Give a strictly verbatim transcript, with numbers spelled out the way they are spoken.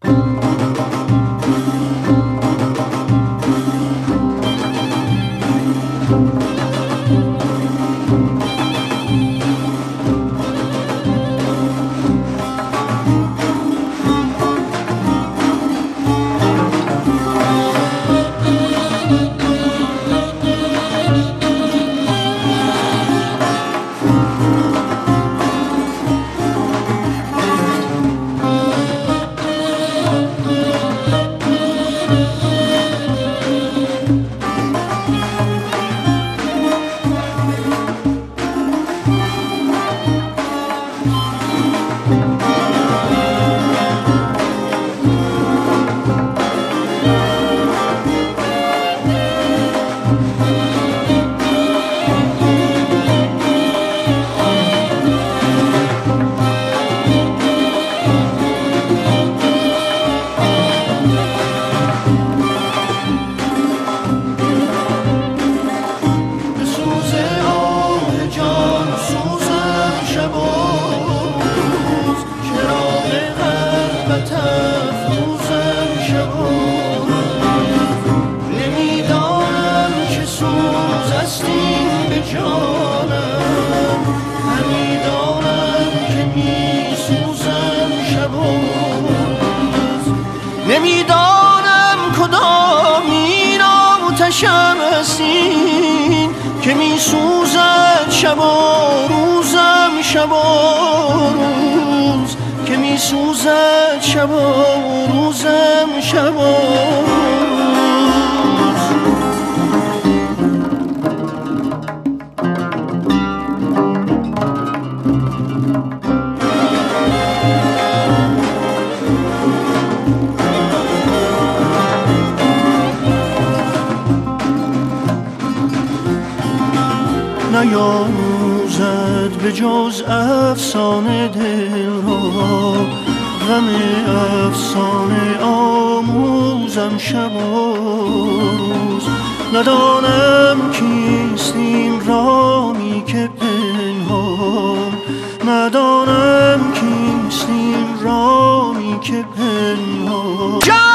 نمیدانم کدام این آتشم هستین که می سوزد شب و روزم، شب و روز که می سوزد شب و روزم، شب و روز. نیاموزد به جز افسانه دل را، غم افسانه آموزم شب و روز. ندانم کیست این رامی که پنهان، ندانم کیست این رامی که پنهان.